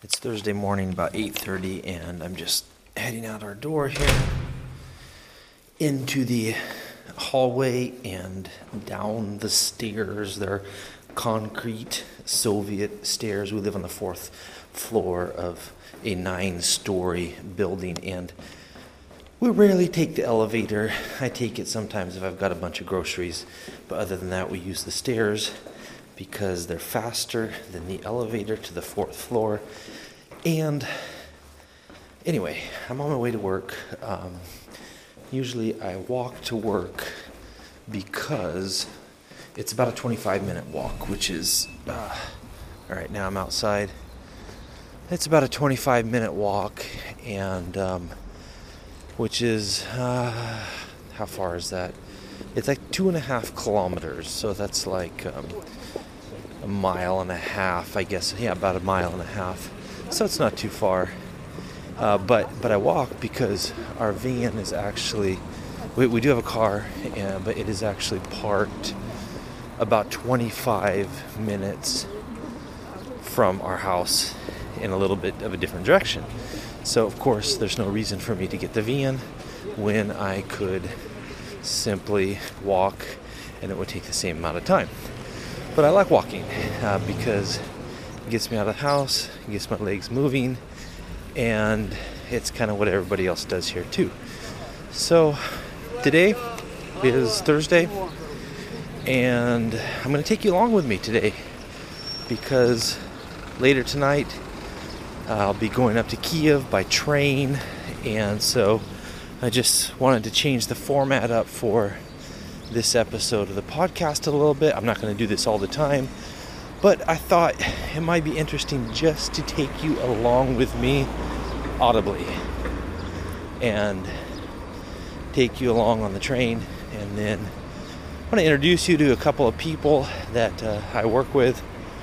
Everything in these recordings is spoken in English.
It's Thursday morning, about 8:30, and I'm just heading out our door here into the hallway and down the stairs. They're concrete Soviet stairs. We live on the fourth floor of a 9-story building, and we rarely take the elevator. I take it sometimes if I've got a bunch of groceries, but other than that, we use the stairs because they're faster than the elevator to the fourth floor. And anyway, I'm on my way to work. Usually I walk to work because it's about a 25-minute walk, which is, all right, now I'm outside. It's about a 25-minute walk, and which is, how far is that? It's like 2.5 kilometers, so that's like a mile and a half, I guess. Yeah, about a mile and a half. So it's not too far. But I walk because our van is actually, we do have a car, but it is actually parked about 25 minutes from our house in a little bit of a different direction. So of course there's no reason for me to get the van when I could simply walk and it would take the same amount of time. But I like walking because it gets me out of the house, it gets my legs moving, and it's kind of what everybody else does here too. So today is Thursday, and I'm going to take you along with me today because later tonight I'll be going up to Kiev by train, and so I just wanted to change the format up for this episode of the podcast a little bit. I'm not going to do this all the time, but I thought it might be interesting just to take you along with me audibly and take you along on the train. And then I want to introduce you to a couple of people that I work with,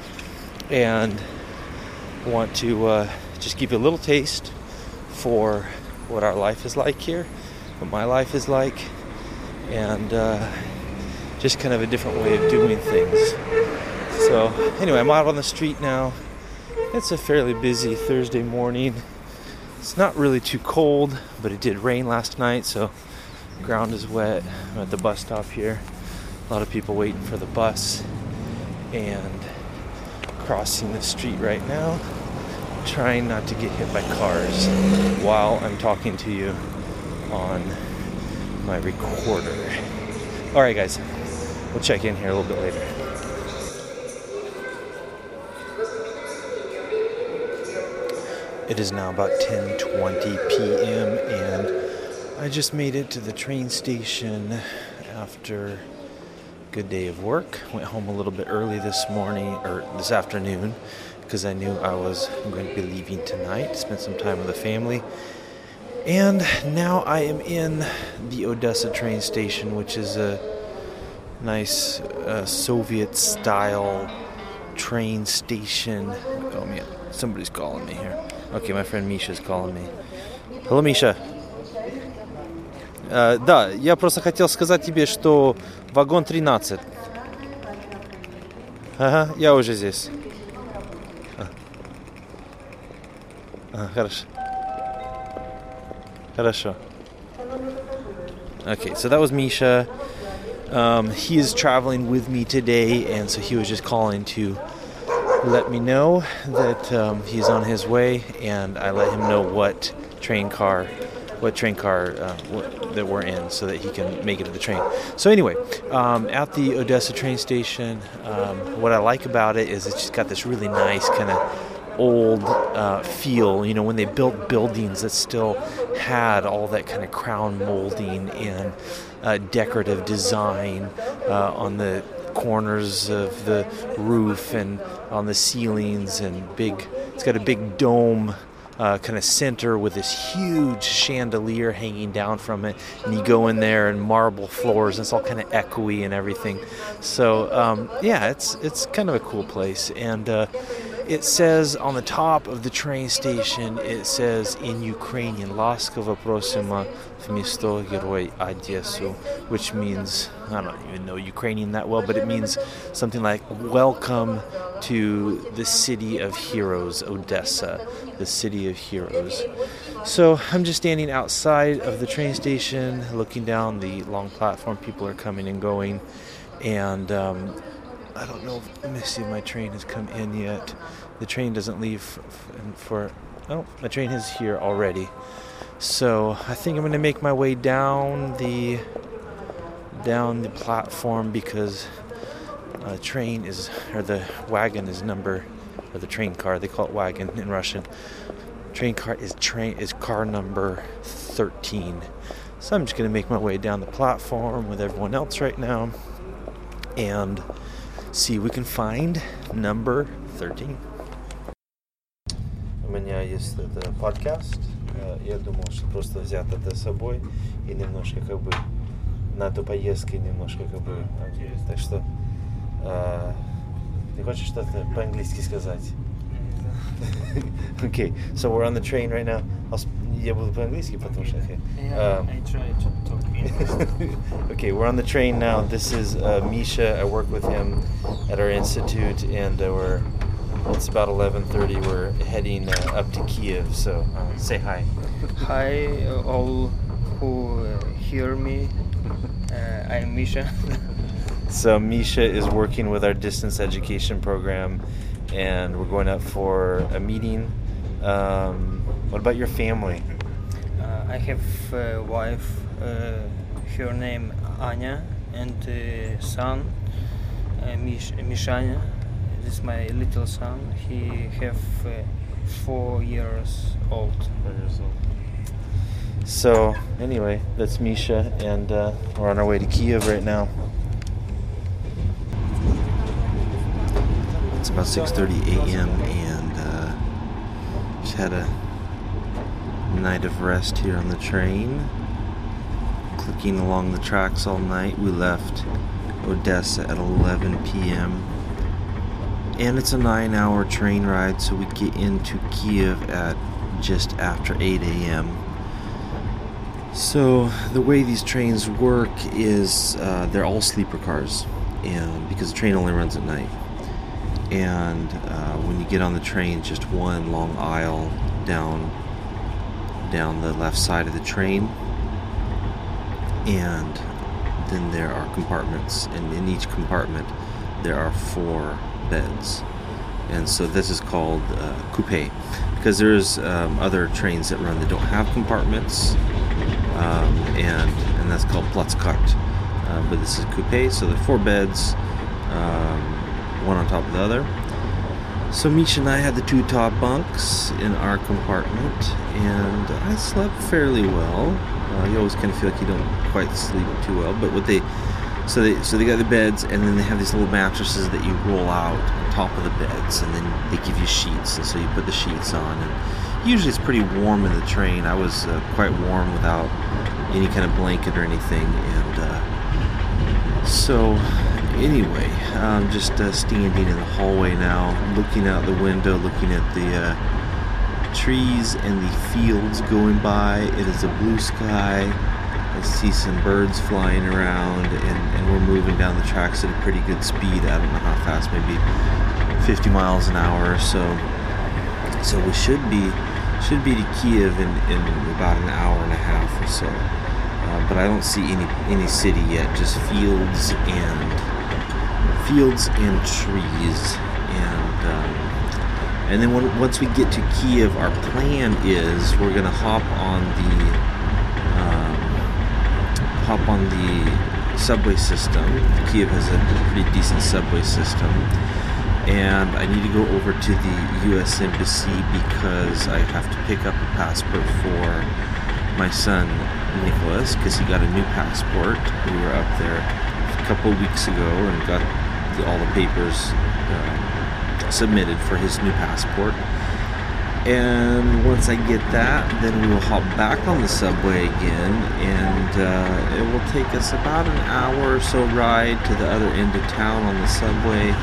and want to just give you a little taste for what our life is like here, what my life is like, and just kind of a different way of doing things. So anyway, I'm out on the street now. It's a fairly busy Thursday morning. It's not really too cold, but it did rain last night, so the ground is wet. I'm at the bus stop here. A lot of people waiting for the bus, and crossing the street right now, trying not to get hit by cars while I'm talking to you on my recorder. Alright guys, we'll check in here a little bit later. It is now about 10:20 p.m. and I just made it to the train station after a good day of work. Went home a little bit early this afternoon, because I knew I was going to be leaving tonight, spend some time with the family. And now I am in the Odessa train station, which is a nice Soviet-style train station. Oh man, somebody's calling me here. Okay, my friend Misha's calling me. Hello, Misha. Да, я просто хотел сказать тебе, что вагон 13. Ага, я уже здесь. Хорошо. Okay, so that was Misha. He is traveling with me today, and so he was just calling to let me know that he's on his way, and I let him know what train car that we're in, so that he can make it to the train. So anyway, at the Odessa train station, what I like about it is it's just got this really nice kind of old feel. You know, when they built buildings that still had all that kind of crown molding and decorative design on the corners of the roof and on the ceilings, and it's got a big dome kind of center with this huge chandelier hanging down from it, and you go in there and marble floors, and it's all kind of echoey and everything. So yeah, it's kind of a cool place. And it says on the top of the train station, it says in Ukrainian, "Laskavo prosimo v misto Heroi Odessu," which means, I don't even know Ukrainian that well, but it means something like, "Welcome to the city of heroes, Odessa, the city of heroes. So I'm just standing outside of the train station, looking down the long platform. People are coming and going, and I don't know. Let me see if my train has come in yet. The train doesn't leave my train is here already. So I think I'm going to make my way down the platform because the wagon is the train car. They call it wagon in Russian. Train car is car number 13. So I'm just going to make my way down the platform with everyone else right now and see if we can find number 13. У меня есть подкаст. Я думал, что просто взять это с собой и немножко на эту поездку немножко Так что ты хочешь что-то по-английски сказать? Okay, so we're on the train right now. Я буду по-английски, потому что... I try to talk English. Okay, we're on the train now. This is Misha. I work with him at our institute, and it's about 11:30. We're heading up to Kiev, so say hi. Hi, all who hear me. I'm Misha. So Misha is working with our distance education program, and we're going up for a meeting. What about your family? I have a wife, her name Anya, and son, Mishanya. This is my little son. He have 4 years old. So anyway, that's Misha, and we're on our way to Kiev right now. It's about 6:30 a.m. and just had a night of rest here on the train, clicking along the tracks all night. We left Odessa at 11 p.m. and it's a 9-hour train ride, so we get into Kiev at just after 8 a.m. So the way these trains work is they're all sleeper cars, and because the train only runs at night. And when you get on the train, just one long aisle down the left side of the train, and then there are compartments, and in each compartment there are 4 beds. And so this is called coupe, because there's other trains that run that don't have compartments, and that's called Platzkart. But this is coupe, so there are 4 beds, one on top of the other. So Misha and I had the 2 top bunks in our compartment, and I slept fairly well. You always kind of feel like you don't quite sleep too well, but so they got the beds, and then they have these little mattresses that you roll out on top of the beds, and then they give you sheets, and so you put the sheets on, and usually it's pretty warm in the train. I was quite warm without any kind of blanket or anything, and so anyway, I'm just standing in the hallway now, looking out the window, looking at the trees and the fields going by. It is a blue sky. I see some birds flying around, and we're moving down the tracks at a pretty good speed. I don't know how fast, maybe 50 miles an hour or so. So we should be to Kiev in about an hour and a half or so. But I don't see any city yet, just fields and trees, and then once we get to Kiev, our plan is we're gonna hop on the subway system. Kiev has a pretty decent subway system, and I need to go over to the U.S. Embassy because I have to pick up a passport for my son Nicholas, because he got a new passport. We were up there a couple weeks ago and got all the papers submitted for his new passport, and once I get that, then we will hop back on the subway again, and it will take us about an hour or so ride to the other end of town on the subway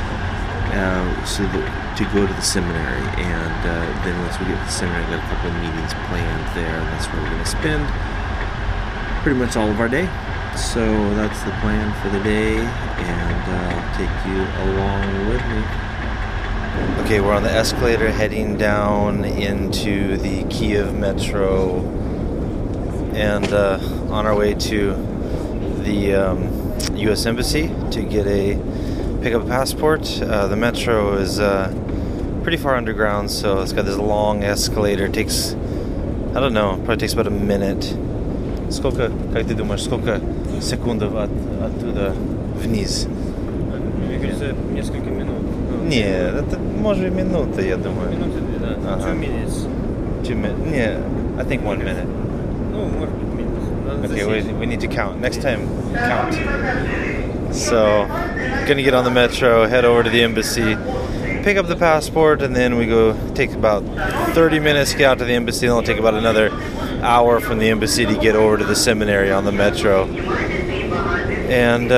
to go to the seminary, and then once we get to the seminary, I've got a couple of meetings planned there, and that's where we're going to spend pretty much all of our day. So that's the plan for the day, and I'll take you along with me. Okay, we're on the escalator heading down into the Kiev metro and on our way to the U.S. Embassy to pick up a passport. The metro is pretty far underground, so it's got this long escalator. It takes, I don't know, probably takes about a minute. Как ты думаешь, сколько секундов оттуда вниз? Мне кажется, несколько минут. Нет, это может минута, я думаю. Минуты две, да. Ага. 2 minutes. 2 minutes? Yeah, I think 1 minute. Ну, может быть, минут. Okay, we need to count. Next time, count. So, gonna get on the metro, head over to the embassy, pick up the passport, and then we go take about 30 minutes to get out to the embassy, and it'll take about another hour from the embassy to get over to the seminary on the metro. And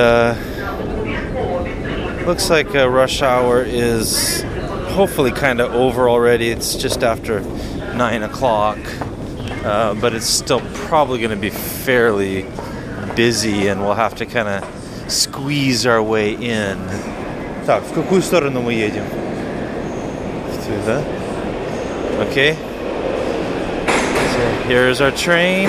looks like rush hour is hopefully kind of over already. It's just after 9 o'clock, but it's still probably going to be fairly busy, and we'll have to kind of squeeze our way in. Так, в какую сторону мы едем? Сюда. Okay. So here's our train.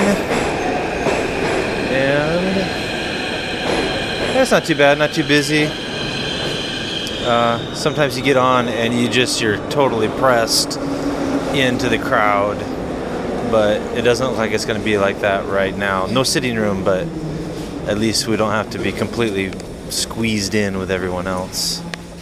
And it's not too bad, not too busy. Sometimes you get on and you're totally pressed into the crowd, but it doesn't look like it's going to be like that right now. No sitting room, but at least we don't have to be completely squeezed in with everyone else.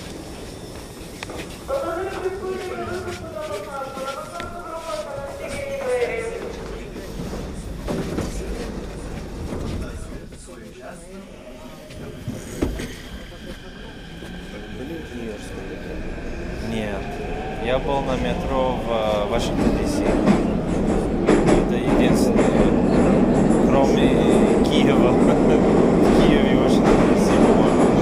Нет, я был на метро в Вашингтон, Д.С. Это единственное, кроме Киева. В Киеве и Вашингтон, Д.С. по-моему.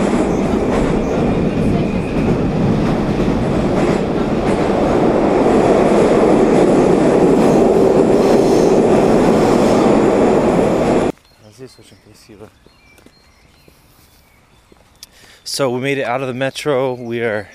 Здесь очень красиво. So we made it out of the metro. We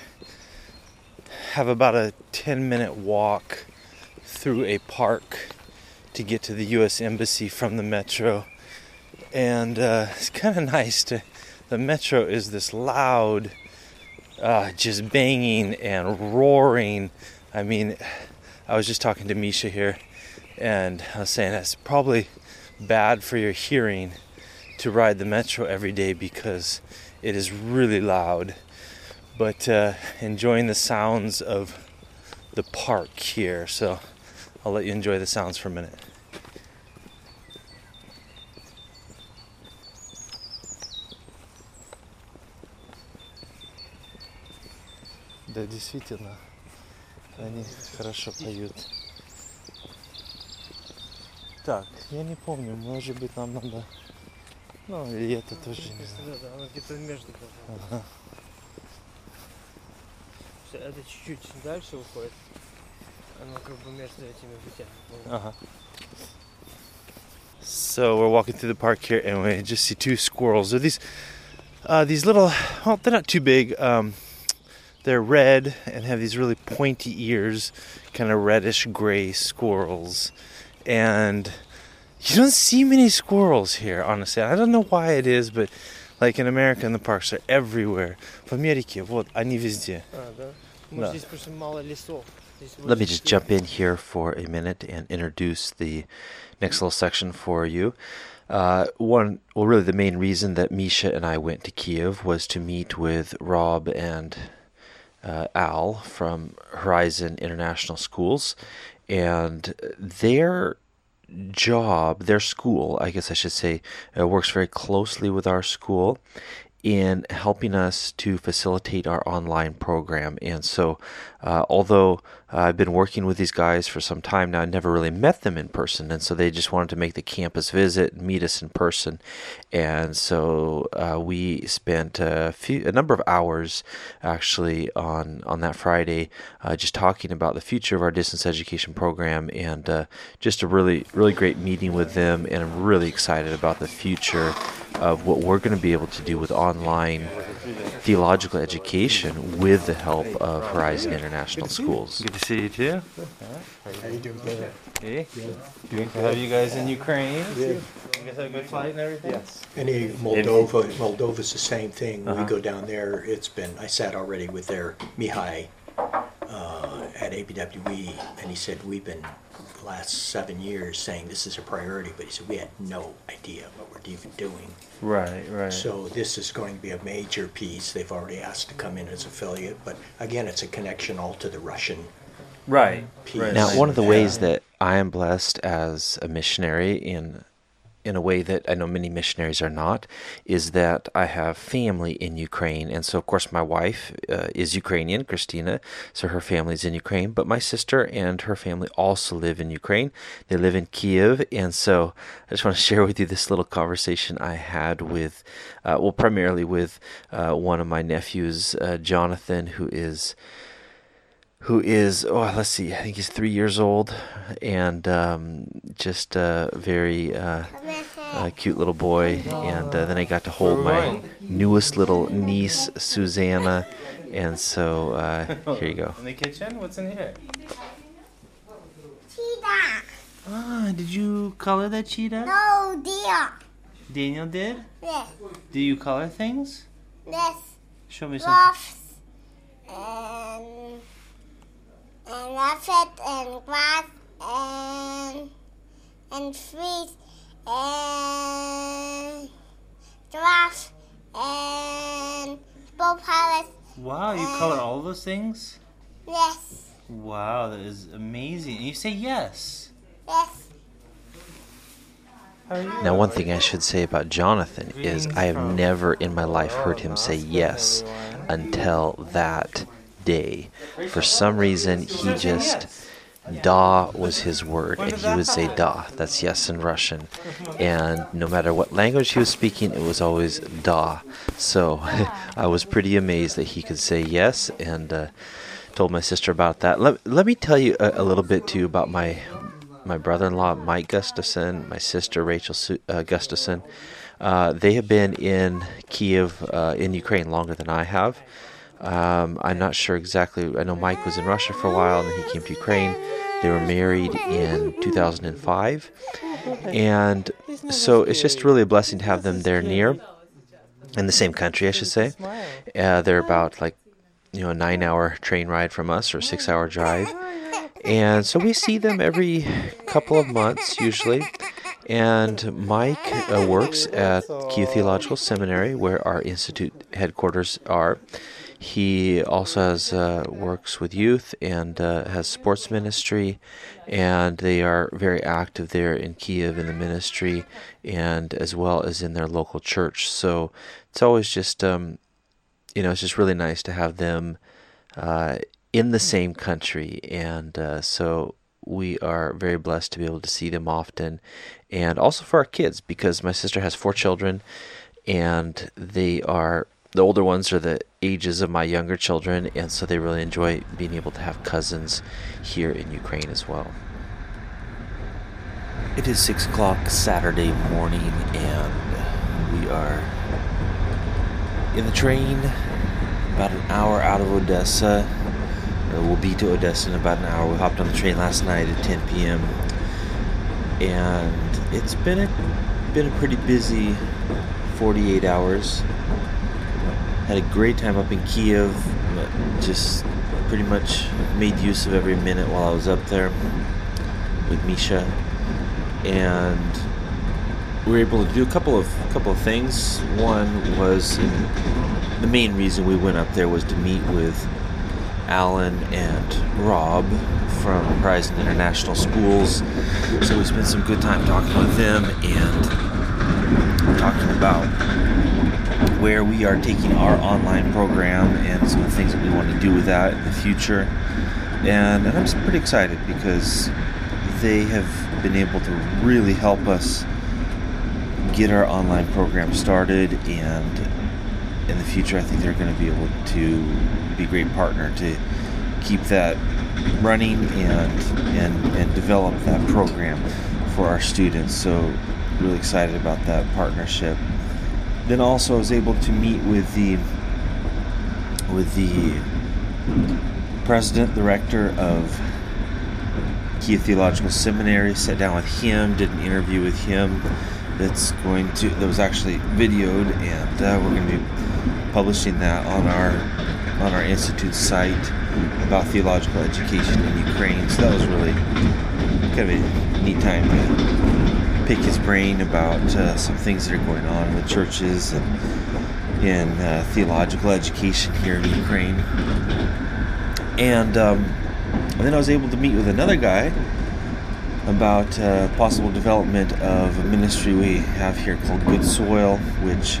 have about a 10-minute walk through a park to get to the U.S. Embassy from the metro. And it's kind of nice the metro is this loud, just banging and roaring. I mean, I was just talking to Misha here, and I was saying that's probably bad for your hearing to ride the metro every day because it is really loud, but enjoying the sounds of the park here. So I'll let you enjoy the sounds for a minute. Да, действительно, они хорошо поют. Так, я не помню, может быть нам надо... Ну, и это тоже не знаю. Да, она где-то между. Ага. Это чуть-чуть дальше уходит. Оно как бы между этими путями. Uh-huh. So we're walking through the park here, and we just see two squirrels. They're these little, well, they're not too big. They're red and have these really pointy ears, kind of reddish gray squirrels. And you don't see many squirrels here, honestly. I don't know why it is, but like in America, the parks are everywhere. В Америке, вот, они везде. Да. Может, здесь просто мало лесов. Let me just jump in here for a minute and introduce the next little section for you. Really the main reason that Misha and I went to Kiev was to meet with Rob and Al from Horizon International Schools, and their school, I guess I should say, works very closely with our school in helping us to facilitate our online program. And so, although I've been working with these guys for some time now, I never really met them in person, and so they just wanted to make the campus visit and meet us in person. And so we spent a number of hours actually on that Friday just talking about the future of our distance education program, and just a really, really great meeting with them. And I'm really excited about the future of what we're going to be able to do with online theological education with the help of Horizon International Schools. Good to see you too. How you doing, brother? Hey, good to have you guys in Ukraine. You guys had a good flight and everything? Yes. Any Moldova's the same thing. We go down there. I sat already with their Mihai at ABWE, and he said, we've been the last 7 years saying this is a priority, but he said we had no idea what we're even doing. Right. So this is going to be a major piece. They've already asked to come in as affiliate, but again, it's a connection all to the Russian piece. Now, one of the ways that I am blessed as a missionary in a way that I know many missionaries are not, is that I have family in Ukraine. And so, of course, my wife is Ukrainian, Christina, so her family's in Ukraine. But my sister and her family also live in Ukraine. They live in Kiev. And so I just want to share with you this little conversation I had with, primarily with one of my nephews, Jonathan, who is, let's see, I think he's 3 years old, and just a very cute little boy. And then I got to hold my newest little niece, Susanna. And so here you go. In the kitchen? What's in here? Cheetah. Ah, did you color that cheetah? No, dear. Daniel did? Yes. Do you color things? Yes. Show me something. Rocks and rabbit and grass and trees and giraffe and bull palace. Wow, you color all those things? Yes. Wow, that is amazing. And you say yes. Yes. Now, one thing I should say about Jonathan is I have never in my life heard him say yes until that day. For some reason, he just, da was his word, and he would say da, that's yes in Russian. And no matter what language he was speaking, it was always da. So I was pretty amazed that he could say yes, and told my sister about that. Let me tell you a little bit too about my brother-in-law, Mike Gustafson, my sister, Rachel Gustafson. They have been in Kiev, in Ukraine, longer than I have. I'm not sure exactly. I know Mike was in Russia for a while, and then he came to Ukraine. They were married in 2005. And so it's just really a blessing to have them there near, in the same country, I should say. They're about a 9-hour train ride from us, or a 6-hour drive. And so we see them every couple of months, usually. And Mike works at Kiev Theological Seminary, where our institute headquarters are. He also has works with youth and has sports ministry, and they are very active there in Kiev in the ministry, and as well as in their local church. So it's always just, it's just really nice to have them in the same country, and so we are very blessed to be able to see them often, and also for our kids, because my sister has 4 children, and the older ones are the ages of my younger children, and so they really enjoy being able to have cousins here in Ukraine as well. It is 6 o'clock Saturday morning, and we are in the train about an hour out of Odessa. We'll be to Odessa in about an hour. We hopped on the train last night at 10 p.m. And it's been a pretty busy 48 hours. Had a great time up in Kiev. Just pretty much made use of every minute while I was up there with Misha. And we were able to do a couple of things. One was, the main reason we went up there was to meet with Alan and Rob from Horizon International Schools. So we spent some good time talking with them and talking about where we are taking our online program and some of the things that we want to do with that in the future. And I'm just pretty excited because they have been able to really help us get our online program started, and in the future I think they're going to be able to be a great partner to keep that running and develop that program for our students. So really excited about that partnership. Then also I was able to meet with the with the president, the rector of Kiev Theological Seminary. Sat down with him, did an interview with him that was actually videoed, and we're going to be publishing that on our institute site about theological education in Ukraine. So that was really kind of a neat time to pick his brain about some things that are going on with churches and in theological education here in Ukraine. And then I was able to meet with another guy about possible development of a ministry we have here called Good Soil, which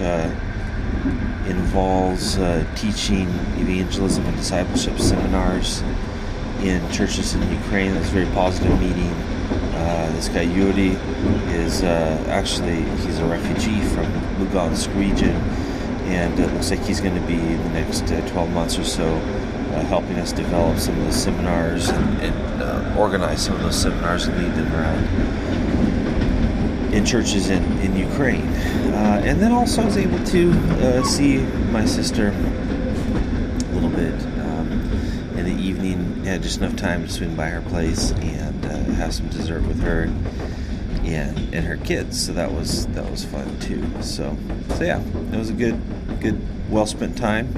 involves teaching evangelism and discipleship seminars in churches in Ukraine. It was a very positive meeting. This guy Yuri is he's a refugee from Lugansk region, and it looks like he's going to be in the next 12 months or so helping us develop some of those seminars and organize some of those seminars and lead them around in churches in Ukraine. And then also I was able to see my sister a little bit in the evening. Had just enough time to swing by her place and have some dessert with her and her kids. So that was fun too. So yeah, it was a good well spent time.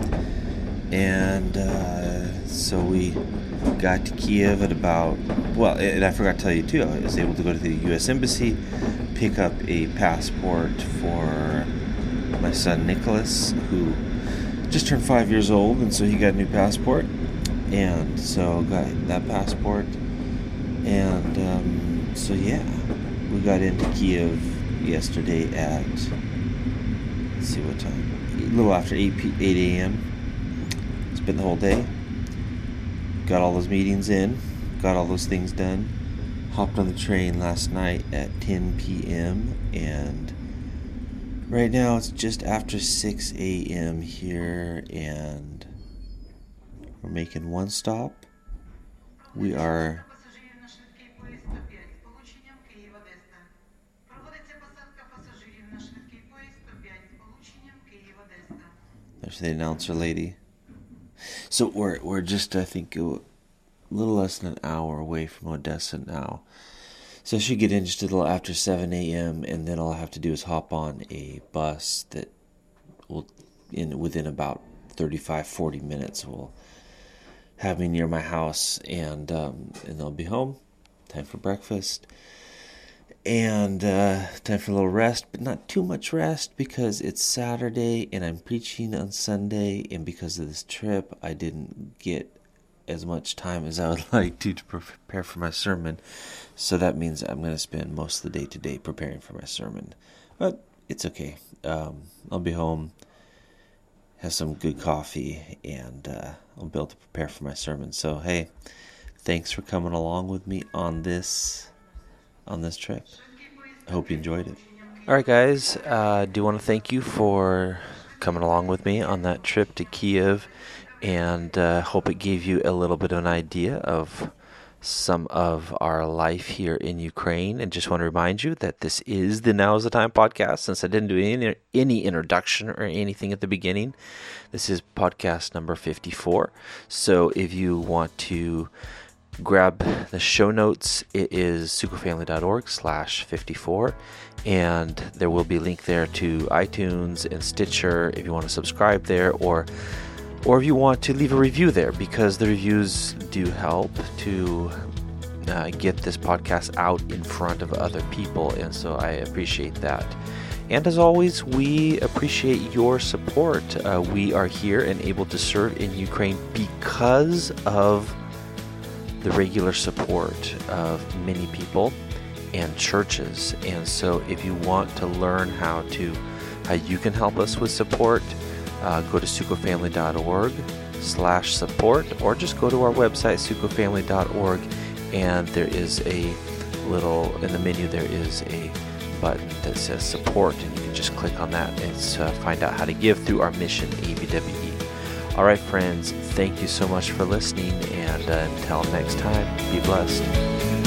And so we got to Kiev at and I forgot to tell you too, I was able to go to the U.S. Embassy, pick up a passport for my son Nicholas, who just turned 5 years old, and so he got a new passport, and so got that passport, and so yeah, we got into Kiev yesterday at, let's see what time, a little after 8 a.m. Spent the whole day, got all those meetings in, got all those things done, hopped on the train last night at 10 p.m. and right now it's just after 6 a.m. here, and we're making one stop. We are there's the announcer lady. So we're just, I think, a little less than an hour away from Odessa now. So I should get in just a little after 7 a.m. and then all I have to do is hop on a bus that will, within about 35-40 minutes, will have me near my house, and I'll be home. Time for breakfast. And time for a little rest, but not too much rest because it's Saturday and I'm preaching on Sunday, and because of this trip I didn't get as much time as I would like to prepare for my sermon. So that means I'm going to spend most of the day today preparing for my sermon. But it's okay. I'll be home, have some good coffee, and I'll be able to prepare for my sermon. So hey, thanks for coming along with me on this trip. I hope you enjoyed it. All right, guys, I do want to thank you for coming along with me on that trip to Kiev, and hope it gave you a little bit of an idea of some of our life here in Ukraine. And just want to remind you that this is the Now is the Time podcast. Since I didn't do any introduction or anything at the beginning, this is podcast number 54. So if you want to grab the show notes, it is sukafamily.org/54, and there will be a link there to iTunes and Stitcher if you want to subscribe there, or if you want to leave a review there, because the reviews do help to get this podcast out in front of other people, and so I appreciate that. And as always, we appreciate your support. We are here and able to serve in Ukraine because of the regular support of many people and churches. And so if you want to learn how you can help us with support, go to sukafamily.org/support, or just go to our website, sukafamily.org, and there is in the menu there is a button that says support, and you can just click on that and find out how to give through our mission, ABWE. All right, friends, thank you so much for listening, and until next time, be blessed.